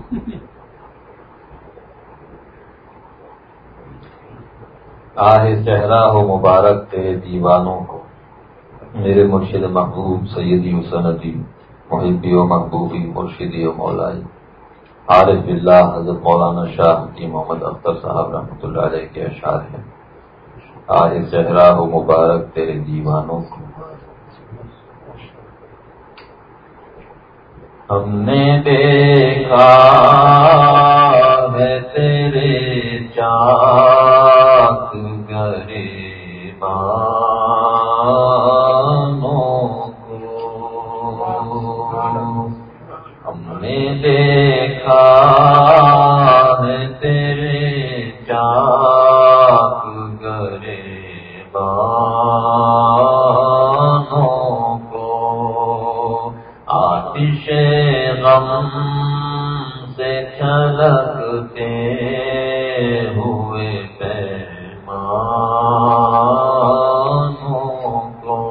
آہ چہرہ ہو مبارک تیرے دیوانوں کو، میرے مرشد محبوب سیدی و سندی محبی و محبوبی مرشدی و مولائی عارف باللہ حضرت مولانا شاہ حکیم محمد اختر صاحب رحمۃ اللہ علیہ کے اشعار ہیں۔ آہ چہرہ ہو مبارک تیرے دیوانوں کو، ہم نے دیکھا ہے تیرے چاک گریبانوں کو، ہم نے دیکھا ہے تیرے چاک گریبانوں کو، آتش غم سے چھلکتے ہوئے پیمانوں کو،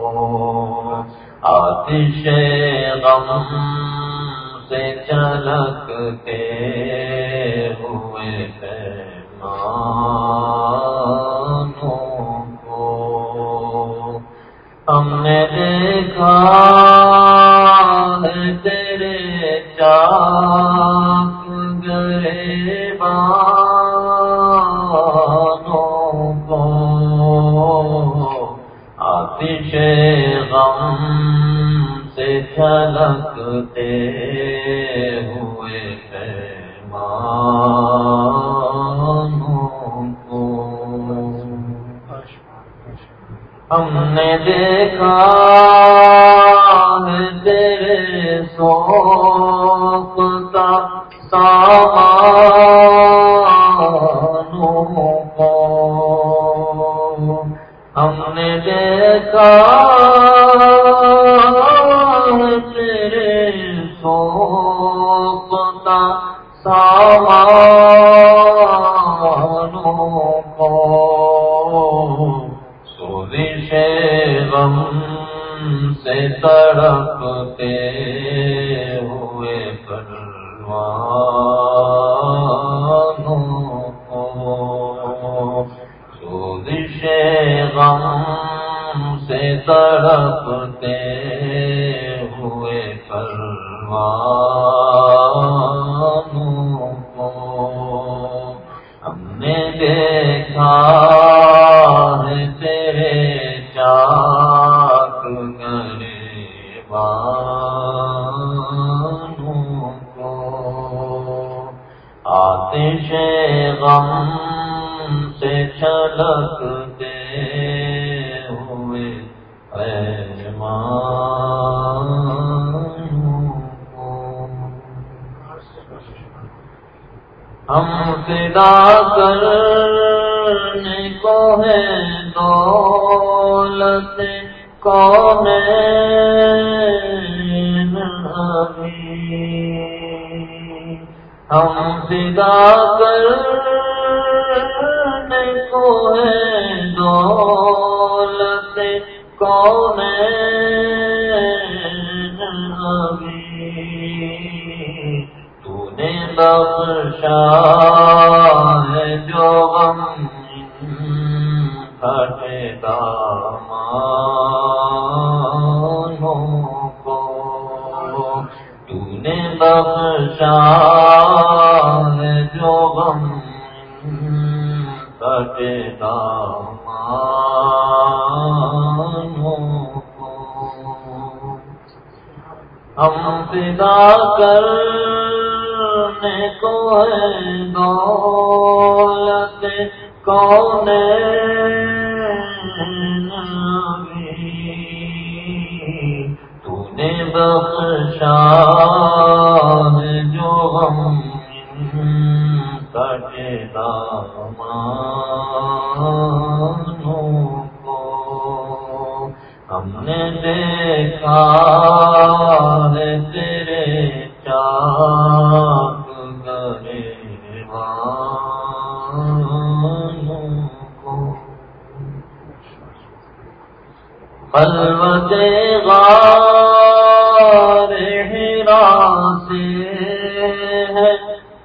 آتش غم سے چھلکتے ہوئے پیمانوں کو، ہم نے دیکھا ہے تیرے چاک گریبانوں کو، آتش غم سے چھلکتے ہوئے پیمانوں کو، ہم نے دیکھا ہے تیرے سوختہ سامانوں کو، ہم نے دیکھا ہے تیرے سوختہ سامانوں کو، سوزش غم سے تڑپتے ہوئے پروانوں کو، سوزش غم سے تڑپتے ہوئے پروانوں کو، ہم نے دیکھا ہے تیرے چاک گریبانوں کو، آتش غم سے چھلکتے ہوئے پیمانوں کو، ہم فدا کرنے کو ہے دولت کونین ابھی، ہم فدا کرنے کو ہے دولت کونین ابھی، تو نے بخشا ہے جو غم پھٹے دامانوں کو، تو نے بخشا ہے جو غم پھٹے دامانوں کو، ہم فدا کرنے کو ہے دولت کونین ابھی، تو نے بخشا ہے جو غم کٹے دامانوں کو، ہم نے دیکھا ہے تیرے چاک گریبانوں کو، خلوت غار حرا سے ہے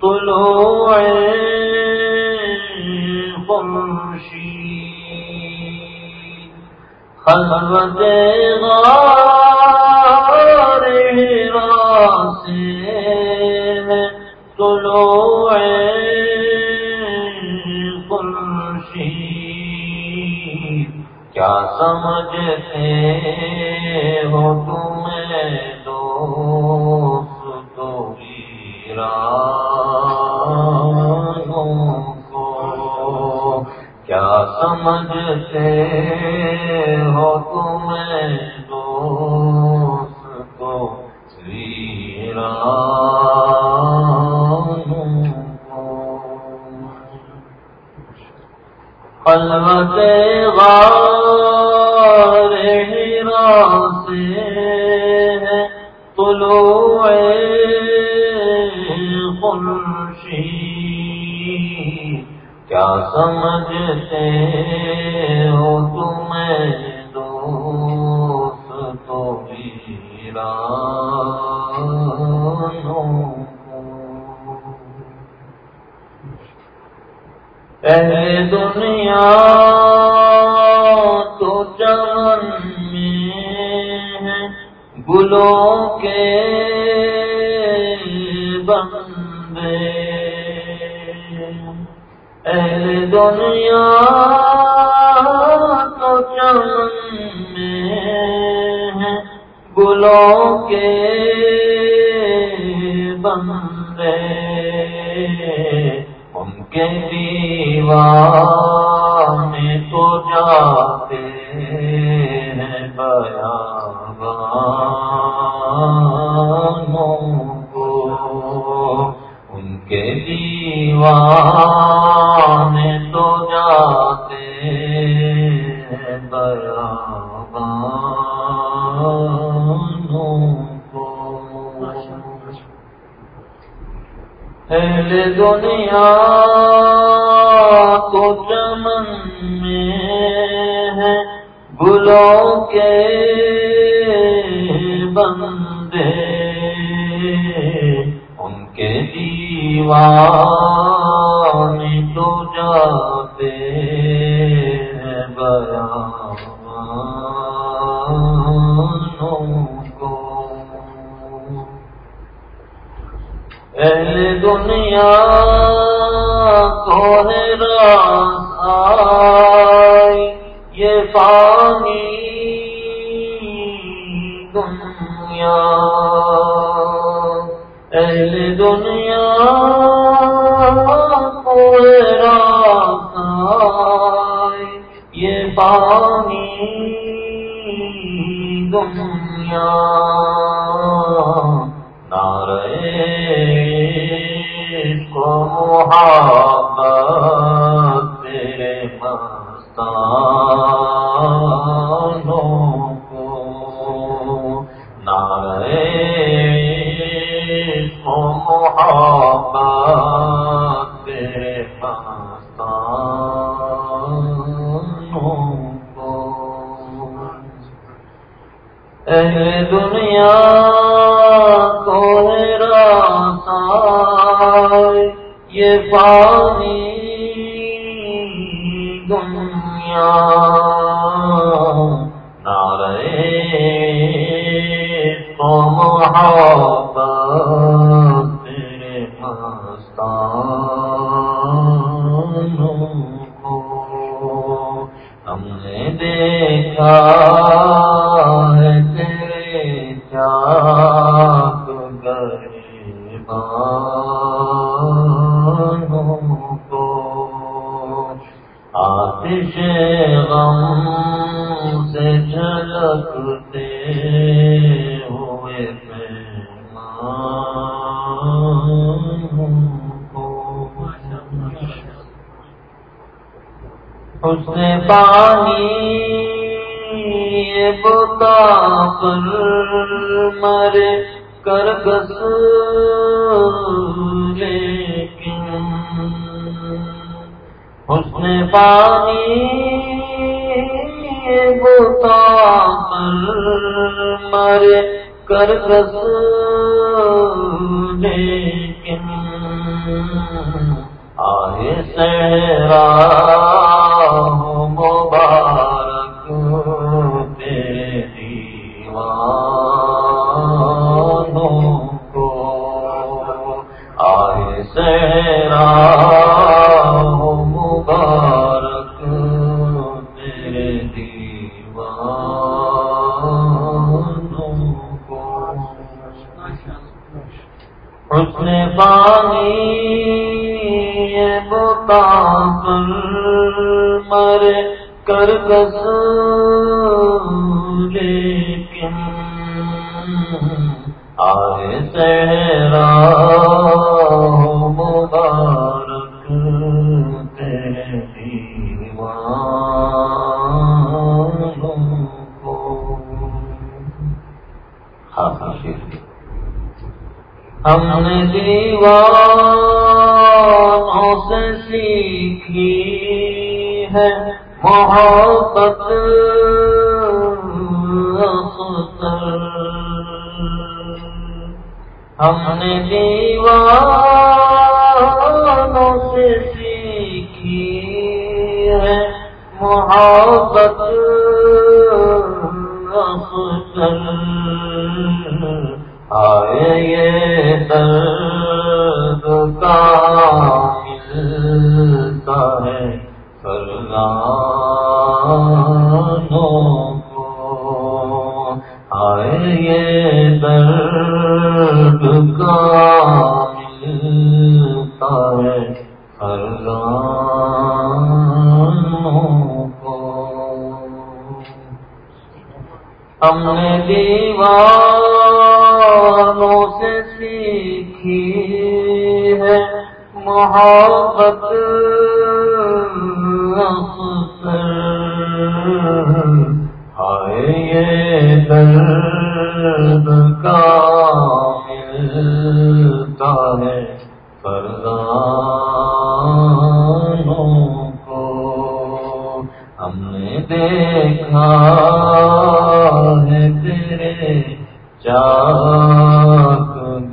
خلوت غار حرا سے ہے طلوع خورشید، کیا سمجھتے ہو تمہیں دوست تو ویرانوں کو، کیا سمجھتے ہو تمہیں دوست تو ویرانوں کو۔ خلوت غار حرا سے ہے طلوع خورشید، کیا سمجھتے ہو تمہیں دوست تو ویرانوں کو۔ اہل دنیا تو چمن میں ہیں گلوں کے بندے، اہل دنیا تو چمن میں ہیں گلوں کے بندے، ان کے دیوانے تو جاتے ہیں بیابانوں کو، ان کے دیوانے تو جاتے ہیں بیابانوں کو۔ اہل دنیا تو چمن میں ہے گلوں کے بندے، ان کے دیوانے تو جاتے ہیں بیابانوں کو۔ اہل دنیا کو ہے راس آئی یہ فانی دنیا، اہل دنیا کو ہے راس آئی یہ فانی دنیا، نعرے کو محبت تیرے مستانوں کو، نعرے کو محبت تیرے مستانوں کو۔ اہل دنیا کو ہے راس آئی یہ فانی دنیا، نعرے کو محبت تیرے مستانوں کو۔ ہم نے دیکھا ہے تیرے چاک گریبانوں کو، آتش غم سے جھلکتے ہوئے پیمانوں کو۔ حسن پانی بتا پر مرے کرگس لیکن، حسن پانی بتا پر مرے کرگس لیکن، آئے صحرا مبارک حسن بانی بتا پر مر کر گس لیکن آئے صحرا مبارک تیرے دیوانوں کو. ہم نے دیوانوں سے سیکھی ہے محبت اختر. ہم نے دیوانوں سے سیکھی ہے محبت اختر. آئے یہ درد کا ملتا ہے فرزانوں کو. آئے یہ درد کا ملتا ہے فرزانوں کو. ہم نے دیوانوں سے سیکھی ہے محبت اختر. ہائے یہ درد کا ملتا ہے فرزانوں کو. ہم نے دیکھا ہے تیرے چاک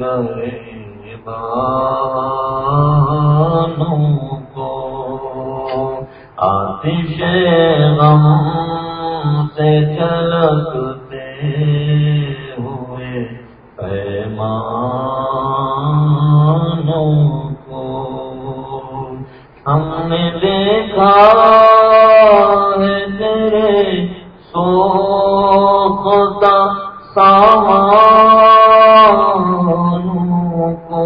گریبانوں کو. آتش غم سے جھلکتے ہوئے پیمانوں کو. ہم نے دیکھا ہے تیرے سوختہ سامانوں کو.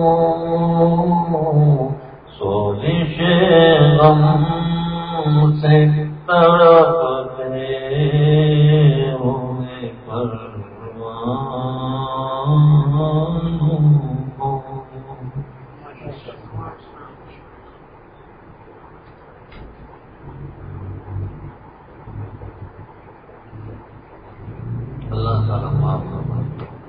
سوزش غم سے تڑپتے ہوئے پروانوں کو. اللہ تعالیٰ معاف فرمائے.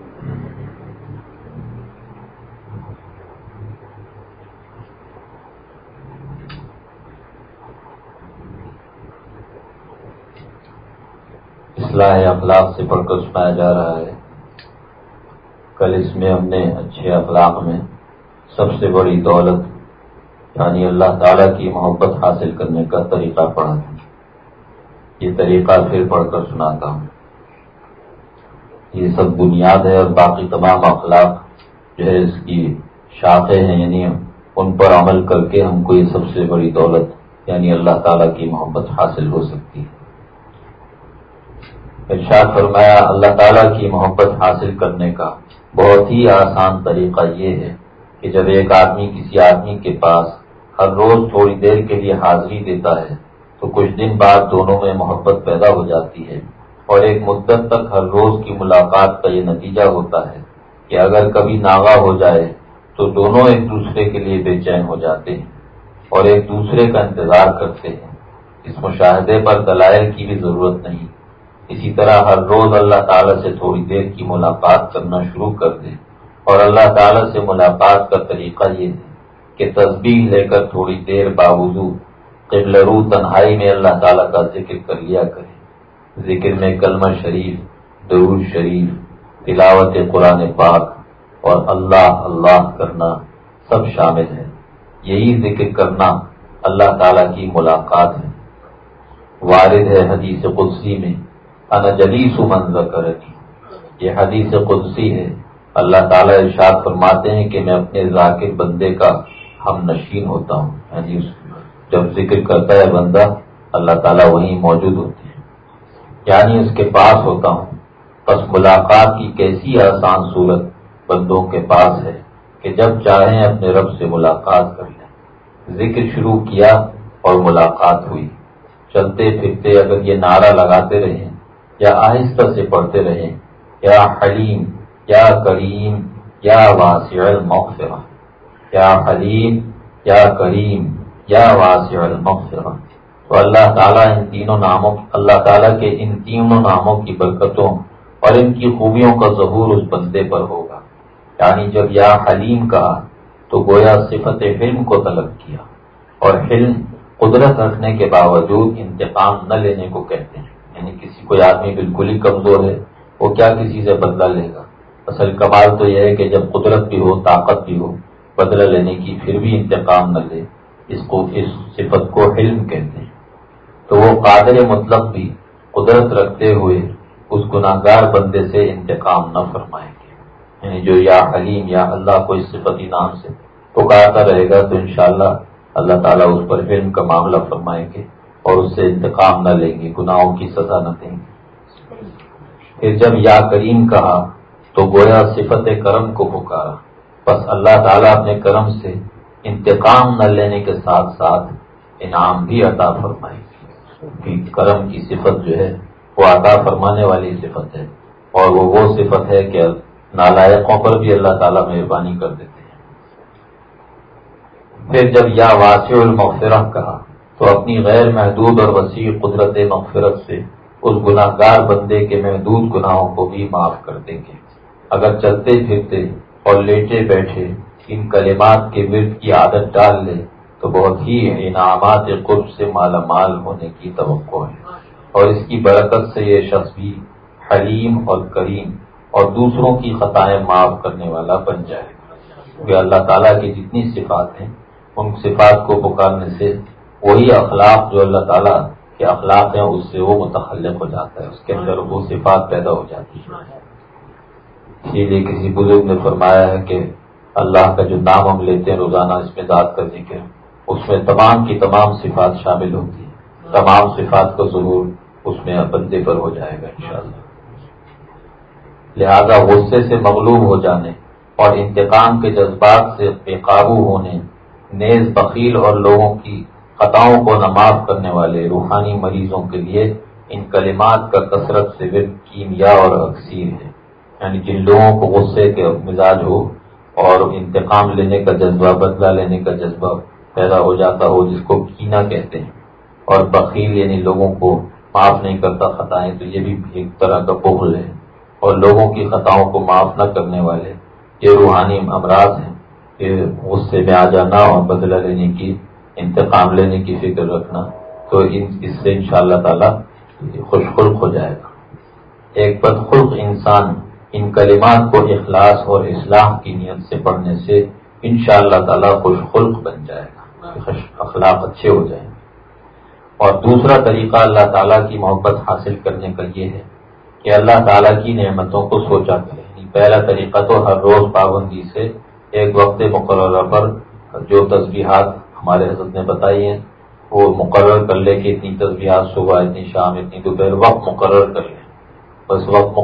اصلاح اخلاق سے پڑھ کر سنایا جا رہا ہے. کل اس میں ہم نے اچھے اخلاق میں سب سے بڑی دولت یعنی اللہ تعالیٰ کی محبت حاصل کرنے کا طریقہ پڑھا تھا. یہ طریقہ پھر پڑھ کر سناتا ہوں. یہ سب بنیاد ہے اور باقی تمام اخلاق جو ہے اس کی شاخیں ہیں، یعنی ان پر عمل کر کے ہم کو یہ سب سے بڑی دولت یعنی اللہ تعالیٰ کی محبت حاصل ہو سکتی ہے. ارشاد فرمایا اللہ تعالیٰ کی محبت حاصل کرنے کا بہت ہی آسان طریقہ یہ ہے کہ جب ایک آدمی کسی آدمی کے پاس ہر روز تھوڑی دیر کے لیے حاضری دیتا ہے تو کچھ دن بعد دونوں میں محبت پیدا ہو جاتی ہے. اور ایک مدت تک ہر روز کی ملاقات کا یہ نتیجہ ہوتا ہے کہ اگر کبھی ناغہ ہو جائے تو دونوں ایک دوسرے کے لیے بے چین ہو جاتے ہیں اور ایک دوسرے کا انتظار کرتے ہیں. اس مشاہدے پر دلائل کی بھی ضرورت نہیں. اسی طرح ہر روز اللہ تعالیٰ سے تھوڑی دیر کی ملاقات کرنا شروع کر دیں. اور اللہ تعالیٰ سے ملاقات کا طریقہ یہ ہے کہ تسبیح لے کر تھوڑی دیر باوضو قبلہ رو تنہائی میں اللہ تعالیٰ کا ذکر کر لیا کریں. ذکر میں کلمہ شریف، درود شریف، تلاوت قرآن پاک اور اللہ اللہ کرنا سب شامل ہے. یہی ذکر کرنا اللہ تعالیٰ کی ملاقات ہے. وارد ہے حدیث قدسی میں انا جلیس من ذکرنی. یہ حدیث قدسی ہے. اللہ تعالیٰ ارشاد فرماتے ہیں کہ میں اپنے ذاکر بندے کا ہم نشین ہوتا ہوں. یعنی جب ذکر کرتا ہے بندہ اللہ تعالیٰ وہیں موجود ہوتے ہیں، یعنی اس کے پاس ہوتا ہوں. بس ملاقات کی کیسی آسان صورت بندوں کے پاس ہے کہ جب چاہیں اپنے رب سے ملاقات کر لیں۔ ذکر شروع کیا اور ملاقات ہوئی۔ چلتے پھرتے اگر یہ نعرہ لگاتے رہیں یا آہستہ سے پڑھتے رہیں، یا حلیم یا کریم یا واسع المغفرہ، یا حلیم یا کریم یا واسع المغفرہ، تو اللہ تعالیٰ کے ان تینوں ناموں کی برکتوں اور ان کی خوبیوں کا ظہور اس بندے پر ہوگا۔ یعنی جب یا حلیم کہا تو گویا صفت حلم کو طلب کیا، اور حلم قدرت رکھنے کے باوجود انتقام نہ لینے کو کہتے ہیں۔ یعنی کسی کوئی آدمی بالکل ہی کمزور ہے، وہ کیا کسی سے بدلہ لے گا؟ اصل کمال تو یہ ہے کہ جب قدرت بھی ہو، طاقت بھی ہو بدلہ لینے کی، پھر بھی انتقام نہ لے، اس صفت کو حلم کہتے ہیں۔ تو وہ قادر مطلق بھی قدرت رکھتے ہوئے اس گناہگار بندے سے انتقام نہ فرمائیں گے۔ یعنی جو یا حلیم یا اللہ کو اس صفتی نام سے پکارتا رہے گا تو انشاءاللہ اللہ تعالیٰ اس پر علم کا معاملہ فرمائیں گے اور اس سے انتقام نہ لیں گے، گناہوں کی سزا نہ دیں گے۔ پھر جب یا کریم کہا تو گویا صفت کرم کو پکارا، بس اللہ تعالیٰ اپنے کرم سے انتقام نہ لینے کے ساتھ ساتھ انعام بھی عطا فرمائیں گے۔ کرم کی صفت جو ہے وہ عطا فرمانے والی صفت ہے، اور وہ صفت ہے کہ نالائقوں پر بھی اللہ تعالیٰ مہربانی کر دیتے ہیں۔ پھر جب یا واسع المغفرہ کہا تو اپنی غیر محدود اور وسیع قدرت مغفرت سے اس گناہگار بندے کے محدود گناہوں کو بھی معاف کر دیں گے۔ اگر چلتے پھرتے اور لیٹے بیٹھے ان کلمات کے ورد کی عادت ڈال لے تو بہت ہی انعامات قرب سے مالا مال ہونے کی توقع ہے، اور اس کی برکت سے یہ شخص بھی حلیم اور کریم اور دوسروں کی خطائیں معاف کرنے والا بن جائے گا۔ کیونکہ اللہ تعالیٰ کی جتنی صفات ہیں ان صفات کو پکارنے سے وہی اخلاق جو اللہ تعالیٰ کے اخلاق ہیں اس سے وہ متخلق ہو جاتا ہے، اس کے اندر وہ صفات پیدا ہو جاتی ہے۔ اسی لیے کسی بزرگ نے فرمایا ہے کہ اللہ کا جو نام ہم لیتے ہیں روزانہ، اس میں ذات کا ذکر، اس میں تمام کی تمام صفات شامل ہوتی ہیں، تمام صفات کا ظہور اس میں بندے پر ہو جائے گا انشاءاللہ۔ لہذا غصے سے مغلوب ہو جانے اور انتقام کے جذبات سے بے قابو ہونے، نیز بخیل اور لوگوں کی خطاؤں کو نہ معاف کرنے والے روحانی مریضوں کے لیے ان کلمات کا کثرت سے ورد کیمیا اور اکسیر ہے۔ یعنی جن لوگوں کو غصے کے مزاج ہو اور انتقام لینے کا جذبہ، بدلہ لینے کا جذبہ پیدا ہو جاتا ہو، جس کو کینہ کہتے ہیں، اور بخیل یعنی لوگوں کو معاف نہیں کرتا خطائیں، تو یہ بھی ایک طرح کا بخل ہے، اور لوگوں کی خطاؤں کو معاف نہ کرنے والے یہ روحانی امراض ہیں کہ غصے میں آ جانا اور بدلہ لینے کی، انتقام لینے کی فکر رکھنا، تو اس سے انشاءاللہ تعالی خوش خلق ہو جائے گا۔ ایک بدخلق انسان ان کلمات کو اخلاص اور اصلاح کی نیت سے پڑھنے سے انشاءاللہ تعالی خوش خلق بن جائے گا، اخلاق اچھے ہو جائیں گے۔ اور دوسرا طریقہ اللہ تعالیٰ کی محبت حاصل کرنے کا یہ ہے کہ اللہ تعالیٰ کی نعمتوں کو سوچا کریں۔ پہلا طریقہ تو ہر روز پابندی سے ایک وقت مقررہ پر جو تسبیحات ہمارے حضرت نے بتائی ہیں وہ مقرر کر لے کہ اتنی تسبیحات صبح، اتنی شام، اتنی دوپہر، وقت مقرر کر لیں۔ بس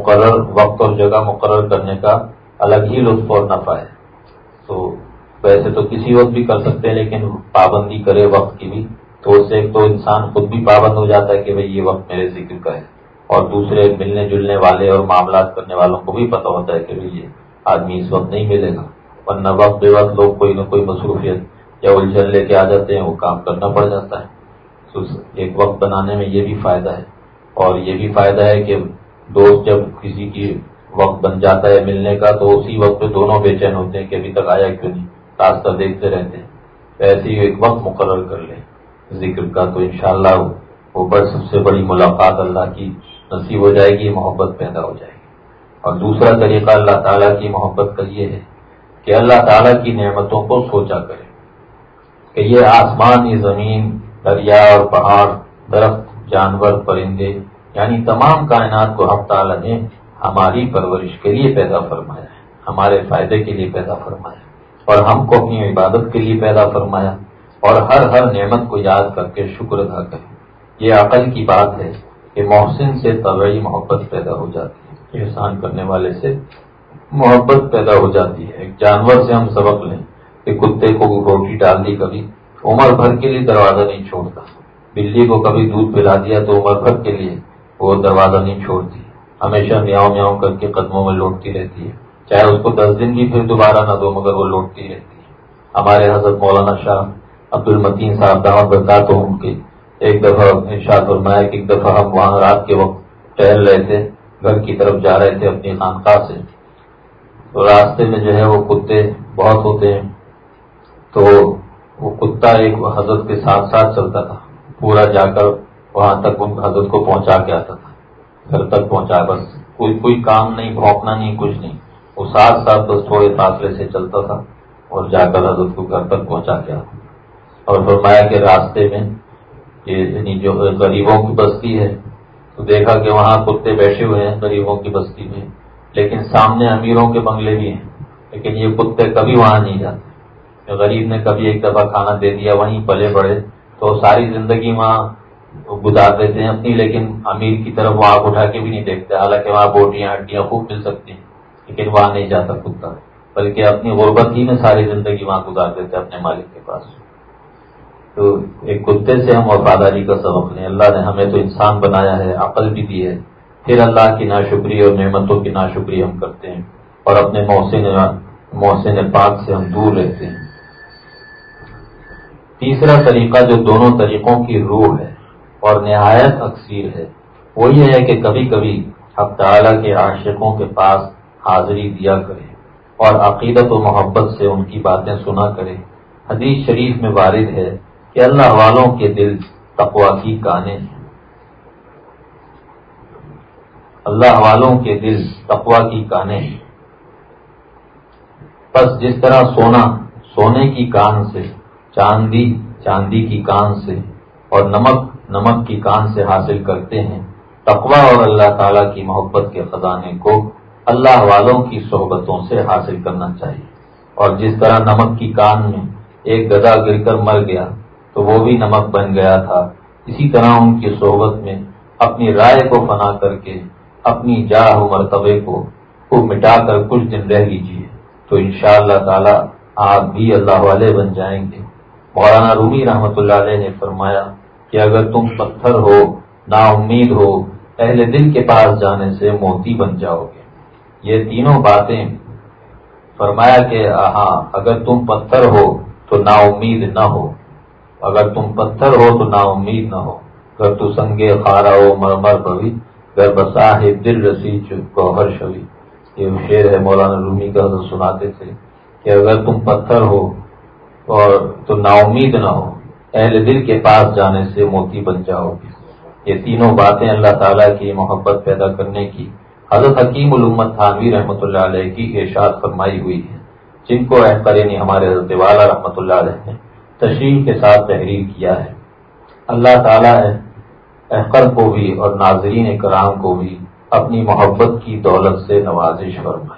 وقت اور جگہ مقرر کرنے کا الگ ہی لطف اور نفع ہے۔ تو ویسے تو کسی وقت بھی کر سکتے ہیں، لیکن پابندی کرے وقت کی بھی، تو اس سے ایک تو انسان خود بھی پابند ہو جاتا ہے کہ بھئی یہ وقت میرے ذکر کا ہے، اور دوسرے ملنے جلنے والے اور معاملات کرنے والوں کو بھی پتہ ہوتا ہے کہ بھئی یہ آدمی اس وقت نہیں ملے گا، ورنہ وقت بے وقت لوگ کوئی نہ کوئی مصروفیت یا الجھن لے کے آ جاتے ہیں، وہ کام کرنا پڑ جاتا ہے۔ تو ایک وقت بنانے میں یہ بھی فائدہ ہے، اور یہ بھی فائدہ ہے کہ دوست جب کسی کی وقت بن جاتا ہے ملنے کا تو اسی وقت پہ دونوں بے چین ہوتے ہیں کہ ابھی تک آیا کیوں نہیں، راستہ دیکھتے رہتے ہیں۔ ایسے ہی ایک وقت مقرر کر لیں ذکر کا، تو انشاءاللہ وہ سب سے بڑی ملاقات اللہ کی نصیب ہو جائے گی، محبت پیدا ہو جائے گی۔ اور دوسرا طریقہ اللہ تعالیٰ کی محبت کا یہ ہے کہ اللہ تعالیٰ کی نعمتوں کو سوچا کرے کہ یہ آسمان، یہ زمین، دریا اور پہاڑ، درخت، جانور، پرندے، یعنی تمام کائنات کو حق تعالیٰ نے ہماری پرورش کے لیے پیدا فرمایا ہے، ہمارے فائدے کے لیے پیدا فرمایا ہے، اور ہم کو اپنی عبادت کے لیے پیدا فرمایا، اور ہر نعمت کو یاد کر کے شکر ادا کریں۔ یہ عقل کی بات ہے کہ محسن سے طبعی محبت پیدا ہو جاتی ہے، احسان کرنے والے سے محبت پیدا ہو جاتی ہے. ایک جانور سے ہم سبق لیں کہ کتے کو روٹی ڈال دی کبھی عمر بھر کے لیے دروازہ نہیں چھوڑتا. بلی کو کبھی دودھ پلا دیا تو عمر بھر کے لیے وہ دروازہ نہیں چھوڑتی, ہمیشہ میاؤں میاؤں کر کے قدموں میں لوٹتی رہتی ہے. چاہے اس کو 10 دن بھی پھر دوبارہ نہ دو مگر وہ لوٹتی رہتی ہے. ہمارے حضرت مولانا شاہ عبد المتین صاحب دعوت برکاتہ ان کے ایک دفعہ ارشاد فرمایا کہ ایک دفعہ ہم وہاں رات کے وقت ٹہل رہے تھے, گھر کی طرف جا رہے تھے اپنی خانقاہ سے, تو راستے میں جو ہے وہ کتے بہت ہوتے ہیں, تو وہ کتا ایک حضرت کے ساتھ ساتھ چلتا تھا, پورا جا کر وہاں تک ان حضرت کو پہنچا کے آتا تھا, گھر تک پہنچا. بس کوئی کام نہیں, بھونکنا نہیں, کچھ نہیں, وہ ساتھ ساتھ بس تھوڑے فاصلے سے چلتا تھا اور جا کر حضرت کو گھر تک پہنچا کے آتا. اور فرمایا کہ راستے میں یعنی جو غریبوں کی بستی ہے تو دیکھا کہ وہاں کتے بیٹھے ہوئے ہیں غریبوں کی بستی میں, لیکن سامنے امیروں کے بنگلے بھی ہیں, لیکن یہ کتے کبھی وہاں نہیں جاتے. غریب نے کبھی ایک دفعہ کھانا دے دیا, وہیں پلے بڑے تو ساری زندگی وہاں گزار دیتے ہیں اپنی, لیکن امیر کی طرف وہ آنکھ اٹھا کے بھی نہیں دیکھتے. حالانکہ وہاں بوٹیاں ہڈیاں خوب مل سکتی ہیں, لیکن وہاں نہیں جاتا کتا, بلکہ اپنی غربت ہی میں ساری زندگی وہاں گزار دیتے اپنے مالک کے پاس. تو ایک کتے سے ہم وفاداری کا سبق لیں. اللہ نے ہمیں تو انسان بنایا ہے, عقل بھی دی ہے, پھر اللہ کی ناشکری اور نعمتوں کی ناشکری ہم کرتے ہیں اور اپنے محسن پاک سے ہم دور رہتے ہیں. تیسرا طریقہ جو دونوں طریقوں کی روح ہے اور نہایت اکثیر ہے وہ یہ ہے کہ کبھی کبھی حق تعالیٰ کے عاشقوں کے پاس حاضری دیا کرے اور عقیدت و محبت سے ان کی باتیں سنا کرے. حدیث شریف میں وارد ہے کہ اللہ والوں کے دل تقویٰ کی کانیں ہیں. اللہ والوں کے دل تقویٰ کی کانیں ہیں. بس جس طرح سونے کی کان سے, چاندی کی کان سے اور نمک کی کان سے حاصل کرتے ہیں, تقویٰ اور اللہ تعالیٰ کی محبت کے خزانے کو اللہ والوں کی صحبتوں سے حاصل کرنا چاہیے. اور جس طرح نمک کی کان میں ایک گدھا گر کر مر گیا تو وہ بھی نمک بن گیا تھا, اسی طرح ان کی صحبت میں اپنی رائے کو فنا کر کے اپنی جاہ و مرتبے کو مٹا کر کچھ دن رہ لیجیے تو انشاءاللہ تعالی آپ بھی اللہ والے بن جائیں گے. مولانا رومی رحمت اللہ علیہ نے فرمایا کہ اگر تم پتھر ہو, نا امید ہو, اہل دل کے پاس جانے سے موتی بن جاؤ گے. یہ تینوں باتیں فرمایا کہ ہاں اگر تم پتھر ہو تو نا امید نہ ہو, اگر تم پتھر ہو تو نا امید نہ ہو. گر تو سنگے خارا ہو مرمر بوی, گر بساہ دل رسی گوہر شوی. یہ شعر ہے مولانا رومی کا, حضرت سناتے تھے کہ اگر تم پتھر ہو اور تو نا امید نہ ہو, اہل دل کے پاس جانے سے موتی بن جاؤ گے. یہ تینوں باتیں اللہ تعالیٰ کی محبت پیدا کرنے کی حضرت حکیم الامت تھانوی رحمۃ اللہ علیہ کی ارشاد فرمائی ہوئی ہے, جن کو احقرینی ہمارے حضرت والا رحمۃ اللہ علیہ نے تشریح کے ساتھ تحریر کیا ہے. اللہ تعالیٰ احقر کو بھی اور ناظرین کرام کو بھی اپنی محبت کی دولت سے نوازش فرمائے.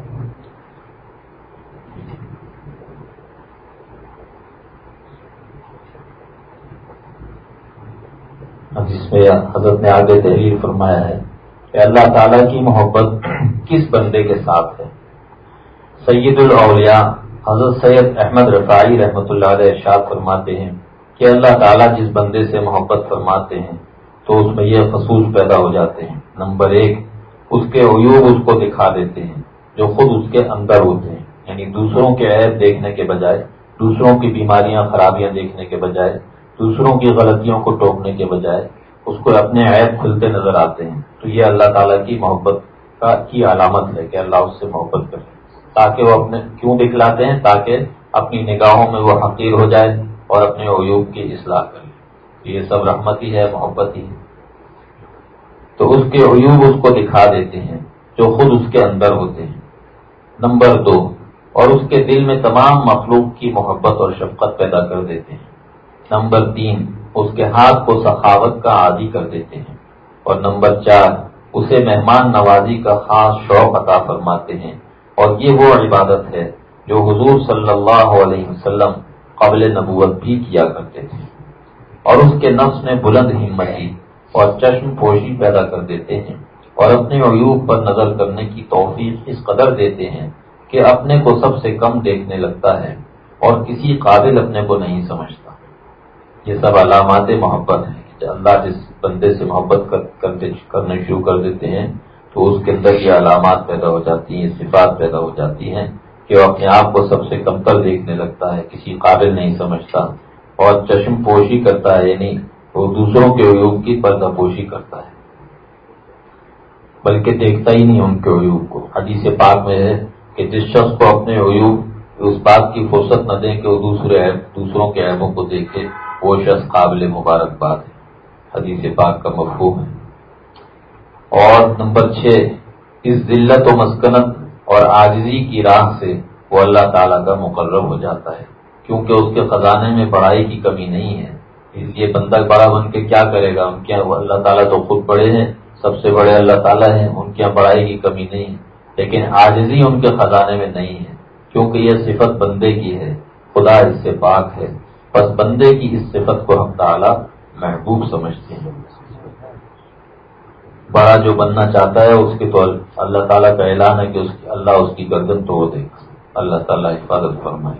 جس میں حضرت نے آگے تحریر فرمایا ہے کہ اللہ تعالیٰ کی محبت کس بندے کے ساتھ ہے. سید الاولیاء حضرت سید احمد رفاعی رحمۃ اللہ علیہ ارشاد فرماتے ہیں کہ اللہ تعالیٰ جس بندے سے محبت فرماتے ہیں تو اس میں یہ خصوص پیدا ہو جاتے ہیں. نمبر 1, اس کے عیوب اس کو دکھا دیتے ہیں جو خود اس کے اندر ہوتے ہیں, یعنی دوسروں کے عیب دیکھنے کے بجائے, دوسروں کی بیماریاں خرابیاں دیکھنے کے بجائے, دوسروں کی غلطیوں کو ٹوکنے کے بجائے اس کو اپنے عیب کھلتے نظر آتے ہیں. تو یہ اللہ تعالیٰ کی محبت کی علامت ہے کہ اللہ اس سے محبت کرے. تاکہ وہ اپنے کیوں دکھلاتے ہیں, تاکہ اپنی نگاہوں میں وہ حقیر ہو جائے اور اپنے عیوب کی اصلاح کرے. یہ سب رحمت ہی ہے, محبت ہی ہے. تو اس کے عیوب اس کو دکھا دیتے ہیں جو خود اس کے اندر ہوتے ہیں. نمبر 2, اور اس کے دل میں تمام مخلوق کی محبت اور شفقت پیدا کر دیتے ہیں. نمبر 3, اس کے ہاتھ کو سخاوت کا عادی کر دیتے ہیں. اور نمبر 4, اسے مہمان نوازی کا خاص شوق عطا فرماتے ہیں. اور یہ وہ عبادت ہے جو حضور صلی اللہ علیہ وسلم قبل نبوت بھی کیا کرتے تھے. اور اس کے نفس میں بلند ہمتی اور چشم پوشی پیدا کر دیتے ہیں. اور اپنے عیوب پر نظر کرنے کی توفیق اس قدر دیتے ہیں کہ اپنے کو سب سے کم دیکھنے لگتا ہے اور کسی قابل اپنے کو نہیں سمجھتا۔ یہ سب علامات محبت ہیں کہ اللہ جس بندے سے محبت کرنے شروع کر دیتے ہیں تو اس کے اندر یہ علامات پیدا ہو جاتی ہیں، صفات پیدا ہو جاتی ہیں کہ وہ اپنے آپ کو سب سے کمتر دیکھنے لگتا ہے، کسی قابل نہیں سمجھتا اور چشم پوشی کرتا ہے، یعنی وہ دوسروں کے عیوب کی پردہ پوشی کرتا ہے بلکہ دیکھتا ہی نہیں ان کے عیوب کو۔ حدیث پاک میں ہے کہ جس شخص کو اپنے عیوب اس بات کی فرصت نہ دیں کہ وہ دوسروں کے عیبوں کو دیکھے، وہ شخص قابل مبارکباد ہے، حدیث پاک کا مفہوم ہے۔ اور نمبر 6، اس ذلت و مسکنت اور عاجزی کی راہ سے وہ اللہ تعالیٰ کا مقرب ہو جاتا ہے، کیونکہ اس کے خزانے میں بڑائی کی کمی نہیں ہے۔ اس لیے بندہ بڑا بن کے کیا کرے گا؟ ان کے اللہ تعالیٰ تو خود بڑے ہیں، سب سے بڑے اللہ تعالیٰ ہیں، ان کے بڑائی کی کمی نہیں ہے، لیکن عاجزی ان کے خزانے میں نہیں ہے، کیونکہ یہ صفت بندے کی ہے، خدا اس سے پاک ہے، بس بندے کی اس صفت کو ہم تعالیٰ محبوب سمجھتے ہیں۔ بڑا جو بننا چاہتا ہے اس کے تو اللہ تعالیٰ کا اعلان ہے کہ اللہ اس کی گردن توڑ دے گا، اللہ تعالیٰ حفاظت فرمائے۔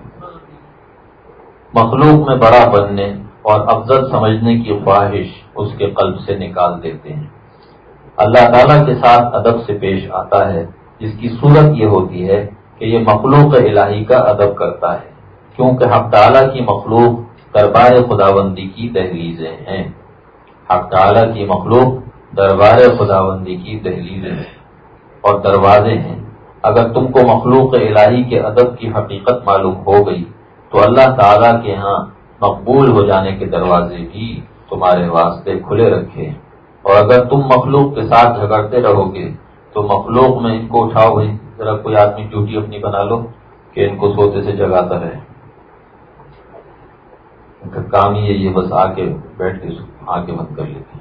مخلوق میں بڑا بننے اور افضل سمجھنے کی خواہش اس کے قلب سے نکال دیتے ہیں۔ اللہ تعالیٰ کے ساتھ ادب سے پیش آتا ہے، جس کی صورت یہ ہوتی ہے کہ یہ مخلوق الہی کا ادب کرتا ہے، کیونکہ حق تعالیٰ کی مخلوق دربار خداوندی کی دہلیزیں ہیں۔ حق تعالیٰ کی مخلوق دربار خداوندی کی دہلیزیں ہیں اور دروازے ہیں۔ اگر تم کو مخلوق الہی کے ادب کی حقیقت معلوم ہو گئی تو اللہ تعالیٰ کے ہاں مقبول ہو جانے کے دروازے بھی تمہارے واسطے کھلے رکھے ہیں۔ اور اگر تم مخلوق کے ساتھ جھگڑتے رہو گے تو مخلوق میں ان کو اٹھاؤ بھائی، ذرا کوئی آدمی ڈیوٹی اپنی بنا لو کہ ان کو سوتے سے جگاتا رہے، ان کا کام ہی ہے یہ، بس آ کے بیٹھ کے آنکھیں بند کر لیتے ہیں۔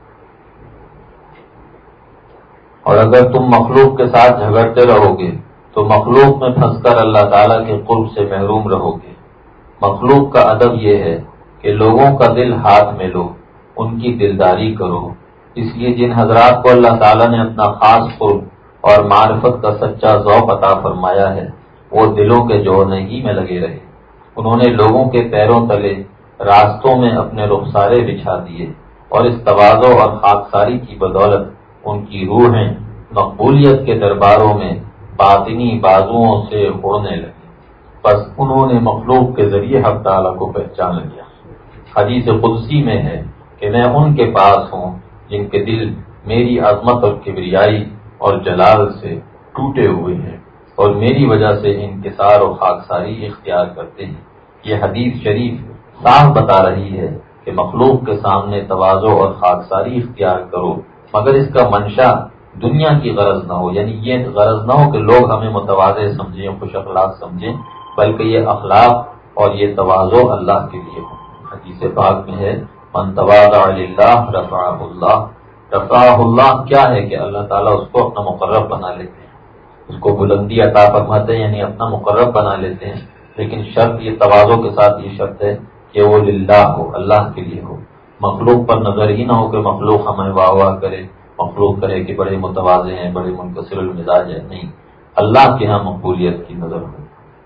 اور اگر تم مخلوق کے ساتھ جھگڑتے رہو گے تو مخلوق میں پھنس کر اللہ تعالیٰ کے قرب سے محروم رہو گے۔ مخلوق کا ادب یہ ہے کہ لوگوں کا دل ہاتھ میں لو، ان کی دلداری کرو۔ اس لیے جن حضرات کو اللہ تعالیٰ نے اپنا خاص قرب اور معرفت کا سچا ذوق عطا فرمایا ہے، وہ دلوں کے جوڑنے ہی میں لگے رہے۔ انہوں نے لوگوں کے پیروں تلے راستوں میں اپنے رخسارے بچھا دیے، اور اس تواضع اور خاکساری کی بدولت ان کی روحیں مقبولیت کے درباروں میں باطنی بازوؤں سے اڑنے لگی۔ بس انہوں نے مخلوق کے ذریعے حق تعالیٰ کو پہچان لیا۔ حدیث قدسی میں ہے کہ میں ان کے پاس ہوں جن کے دل میری عظمت اور کبریائی اور جلال سے ٹوٹے ہوئے ہیں اور میری وجہ سے انکسار اور خاکساری اختیار کرتے ہیں۔ یہ حدیث شریف صاف بتا رہی ہے کہ مخلوق کے سامنے تواضع اور خاکساری اختیار کرو، مگر اس کا منشا دنیا کی غرض نہ ہو، یعنی یہ غرض نہ ہو کہ لوگ ہمیں متواضع سمجھیں، خوش اخلاق سمجھیں، بلکہ یہ اخلاق اور یہ تواضع اللہ کے لیے ہو۔ حدیث پاک میں ہے من تواضع للہ رفعہ اللہ۔ رفعہ اللہ کیا ہے کہ اللہ تعالیٰ اس کو اپنا مقرب بنا لیتے ہیں، اس کو بلندی عطا فرماتے ہیں، یعنی اپنا مقرب بنا لیتے ہیں، لیکن شرط یہ تواضع کے ساتھ یہ شرط ہے کہ وہ للہ ہو، اللہ کے لیے ہو۔ مخلوق پر نظر ہی نہ ہو کہ مخلوق ہمیں واہ واہ کرے، مخلوق کرے کہ بڑے متواضع ہیں، بڑے منکسر المزاج ہیں، نہیں، اللہ کے ہاں مقبولیت کی نظر ہو۔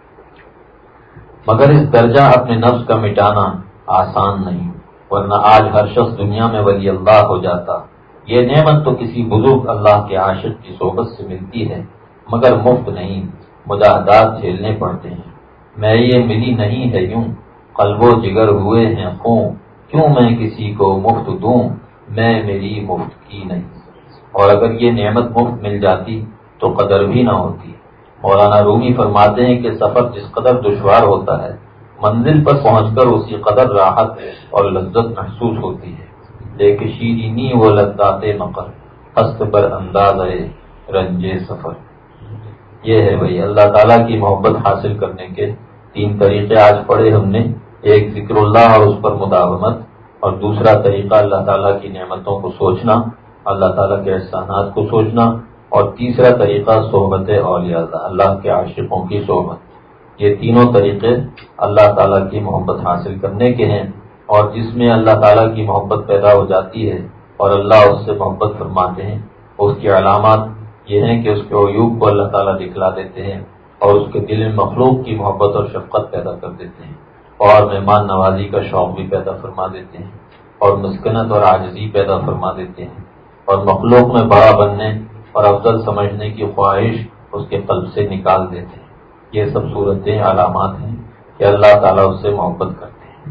مگر اس درجہ اپنے نفس کا مٹانا آسان نہیں، ورنہ آج ہر شخص دنیا میں ولی اللہ ہو جاتا۔ یہ نعمت تو کسی بزرگ اللہ کے عاشق کی صحبت سے ملتی ہے، مگر مفت نہیں، مجاہدات جھیلنے پڑتے ہیں۔ میں یہ ملی نہیں ہے یوں، قلب و جگر ہوئے ہیں خوں، کیوں میں کسی کو مفت دوں، میں میری مفت کی نہیں۔ اور اگر یہ نعمت مفت مل جاتی تو قدر بھی نہ ہوتی۔ مولانا رومی فرماتے ہیں کہ سفر جس قدر دشوار ہوتا ہے، منزل پر پہنچ کر اسی قدر راحت اور لذت محسوس ہوتی ہے۔ دیکھ شیرینی و لذات مقر، ہست پر انداز رنجے سفر۔ یہ ہے بھائی اللہ تعالیٰ کی محبت حاصل کرنے کے 3 طریقے آج پڑھے ہم نے۔ ایک ذکر اللہ اور اس پر مداومت، اور دوسرا طریقہ اللہ تعالیٰ کی نعمتوں کو سوچنا، اللہ تعالیٰ کے احسانات کو سوچنا، اور تیسرا طریقہ صحبت اولیاء اللہ، اللہ کے عاشقوں کی صحبت۔ یہ تینوں طریقے اللہ تعالیٰ کی محبت حاصل کرنے کے ہیں، اور جس میں اللہ تعالیٰ کی محبت پیدا ہو جاتی ہے اور اللہ اس سے محبت فرماتے ہیں، اس کی علامات یہ ہیں کہ اس کے عیوب کو اللہ تعالیٰ دکھلا دیتے ہیں اور اس کے دل میں مخلوق کی محبت اور شفقت پیدا کر دیتے ہیں اور مہمان نوازی کا شوق بھی پیدا فرما دیتے ہیں اور مسکنت اور عاجزی پیدا فرما دیتے ہیں اور مخلوق میں بڑا بننے اور افضل سمجھنے کی خواہش اس کے قلب سے نکال دیتے ہیں. یہ سب صورتیں علامات ہیں کہ اللہ تعالیٰ اس سے محبت کرتے ہیں.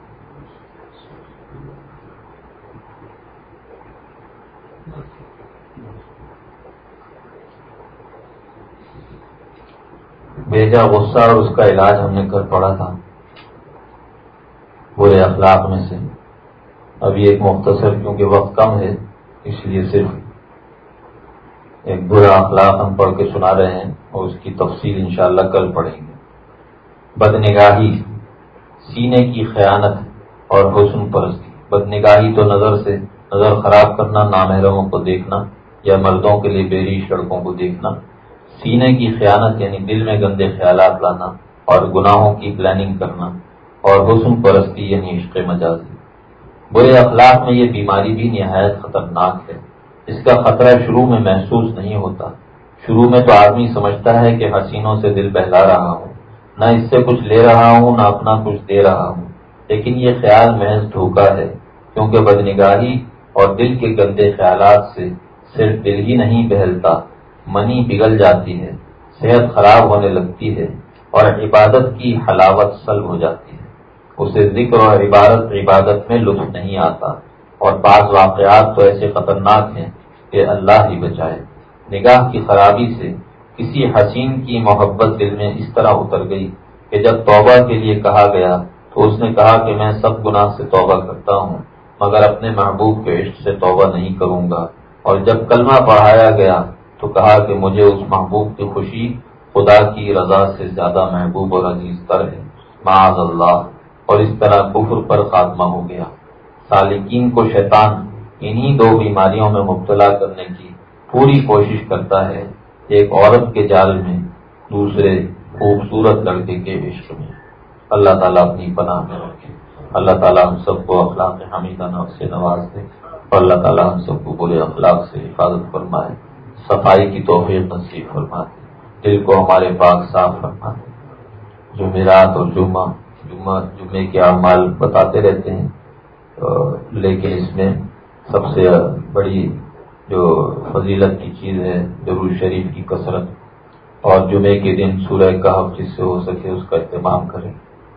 بھیجا غصہ اور اس کا علاج ہم نے کر پڑا تھا برے اخلاق میں سے. ابھی ایک مختصر کیونکہ وقت کم ہے اس لیے صرف ایک برا اخلاق ہم پڑھ کے سنا رہے ہیں اور اس کی تفصیل انشاءاللہ کل پڑھیں گے. بدنگاہی، سینے کی خیانت اور حسن پرستی. بدنگاہی تو نظر خراب کرنا، نامحرموں کو دیکھنا یا مردوں کے لیے بیریش لڑکوں کو دیکھنا. سینے کی خیانت یعنی دل میں گندے خیالات لانا اور گناہوں کی پلاننگ کرنا. اور حسن پرستی یعنی عشق مجازی. برے اخلاق میں یہ بیماری بھی نہایت خطرناک ہے. اس کا خطرہ شروع میں محسوس نہیں ہوتا. شروع میں تو آدمی سمجھتا ہے کہ حسینوں سے دل بہلا رہا ہوں، نہ اس سے کچھ لے رہا ہوں نہ اپنا کچھ دے رہا ہوں. لیکن یہ خیال محض دھوکہ ہے، کیونکہ بدنگاہی اور دل کے گندے خیالات سے صرف دل ہی نہیں بہلتا، منی بگڑ جاتی ہے، صحت خراب ہونے لگتی ہے اور عبادت کی حلاوت سلب ہو جاتی ہے. اسے ذکر اور عبادت میں لطف نہیں آتا. اور بعض واقعات تو ایسے خطرناک ہیں کہ اللہ ہی بچائے. نگاہ کی خرابی سے کسی حسین کی محبت دل میں اس طرح اتر گئی کہ جب توبہ کے لیے کہا گیا تو اس نے کہا کہ میں سب گناہ سے توبہ کرتا ہوں مگر اپنے محبوب کے عشق سے توبہ نہیں کروں گا. اور جب کلمہ پڑھایا گیا تو کہا کہ مجھے اس محبوب کی خوشی خدا کی رضا سے زیادہ محبوب اور عزیز تر ہے، معاذ اللہ. اور اس طرح کفر پر خاتمہ ہو گیا. سالکین کو شیطان انہی دو بیماریوں میں مبتلا کرنے کی پوری کوشش کرتا ہے، ایک عورت کے جال میں، دوسرے خوبصورت لڑکے کے عشق میں. اللہ تعالیٰ اپنی پناہ میں رکھے. اللہ تعالیٰ ہم سب کو اخلاق حمیدہ سے نواز دے اور اللہ تعالیٰ ہم سب کو برے اخلاق سے حفاظت فرمائے، صفائی کی توفیق نصیب فرما دے، دل کو ہمارے پاک صاف فرما دے. جمعرات اور جمعے کے اعمال بتاتے رہتے ہیں، لیکن اس میں سب سے بڑی جو فضیلت کی چیز ہے درود شریف کی کثرت. اور جمعے کے دن سورہ کہف جس سے ہو سکے اس کا اہتمام کریں.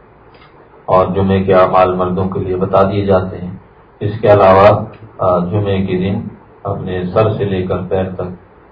اور جمعے کے اعمال مردوں کے لیے بتا دیے جاتے ہیں. اس کے علاوہ جمعے کے دن اپنے سر سے لے کر پیر تک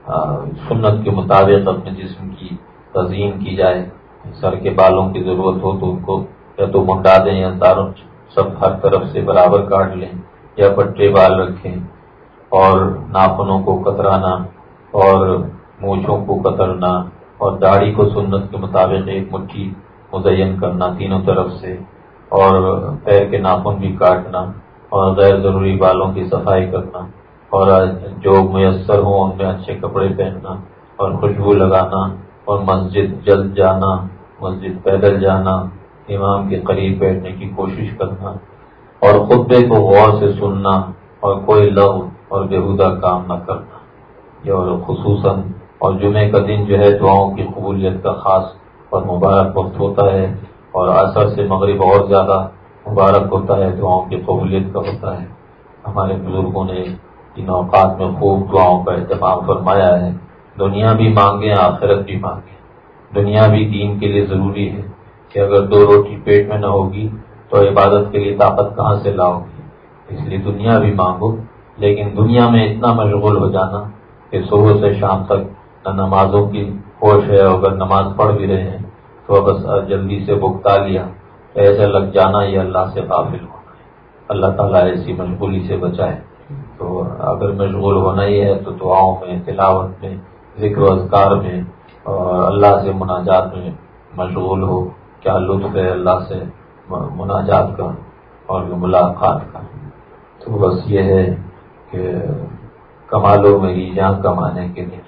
سنت کے مطابق اپنے جسم کی تزئین کی جائے. سر کے بالوں کی ضرورت ہو تو ان کو یا تو منڈا دیں یا تاروں سب ہر طرف سے برابر کاٹ لیں یا پٹے بال رکھیں. اور ناخنوں کو کترانا اور مونچھوں کو کترنا اور داڑھی کو سنت کے مطابق ایک مٹھی مزین کرنا تینوں طرف سے، اور پیر کے ناخن بھی کاٹنا اور غیر ضروری بالوں کی صفائی کرنا اور جو میسر ہوں ان میں اچھے کپڑے پہننا اور خوشبو لگانا اور مسجد جلد جانا، مسجد پیدل جانا، امام کے قریب بیٹھنے کی کوشش کرنا اور خطبے کو غور سے سننا اور کوئی لغو اور بےہودہ کام نہ کرنا. یہ اور خصوصاً اور جمعے کا دن جو ہے دعاؤں کی قبولیت کا خاص اور مبارک وقت ہوتا ہے اور عصر سے مغرب اور زیادہ مبارک ہوتا ہے، دعاؤں کی قبولیت کا ہوتا ہے. ہمارے بزرگوں نے ان اوقات میں خوب دعاؤں کا اہتمام فرمایا ہے. دنیا بھی مانگیں آخرت بھی مانگیں. دنیا بھی دین کے لیے ضروری ہے کہ اگر 2 روٹی پیٹ میں نہ ہوگی تو عبادت کے لیے طاقت کہاں سے لاؤ گی. اس لیے دنیا بھی مانگو، لیکن دنیا میں اتنا مشغول ہو جانا کہ صبح سے شام تک نہ نمازوں کی ہوش ہے، اگر نماز پڑھ بھی رہے ہیں تو بس جلدی سے بھگتا لیا، ایسا لگ جانا یہ اللہ سے غافل ہونا ہے. اللہ تعالیٰ ایسی مشغولی سے بچائے. تو اگر مشغول ہونا ہی ہے تو دعاؤں میں، تلاوت میں، ذکر و اذکار میں اور اللہ سے مناجات میں مشغول ہو. کیا لطف ہے اللہ سے مناجات کا اور ملاقات کا. تو بس یہ ہے کہ کمالوں میں ہی جہاں کمانے کے دن،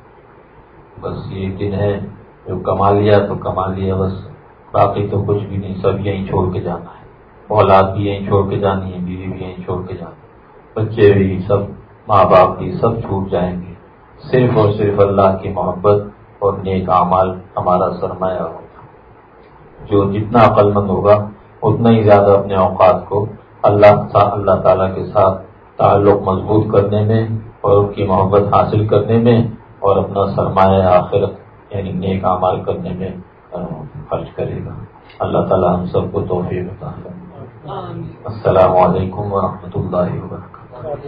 بس یہ دن ہے جو کما لیا تو کما لیا بس، باقی تو کچھ بھی نہیں. سب یہیں چھوڑ کے جانا ہے. اولاد بھی یہیں چھوڑ کے جانی ہے، بیوی بھی یہیں چھوڑ کے جانی ہے، بچے بھی سب ماں باپ بھی سب چھوٹ جائیں گے، صرف اور صرف اللہ کی محبت اور نیک اعمال ہمارا سرمایہ ہوگا۔ جو جتنا عقل مند ہوگا اتنا ہی زیادہ اپنے اوقات کو اللہ تعالیٰ کے ساتھ تعلق مضبوط کرنے میں اور ان کی محبت حاصل کرنے میں اور اپنا سرمایہ آخرت یعنی نیک اعمال کرنے میں خرچ کرے گا۔ اللہ تعالیٰ ہم سب کو توفیق عطا فرمائے۔ السلام علیکم ورحمۃ اللہ وبرکاتہ۔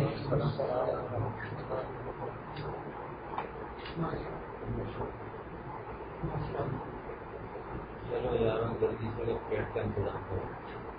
چلو یار جلدی سے پیٹ کا انتظام کرو۔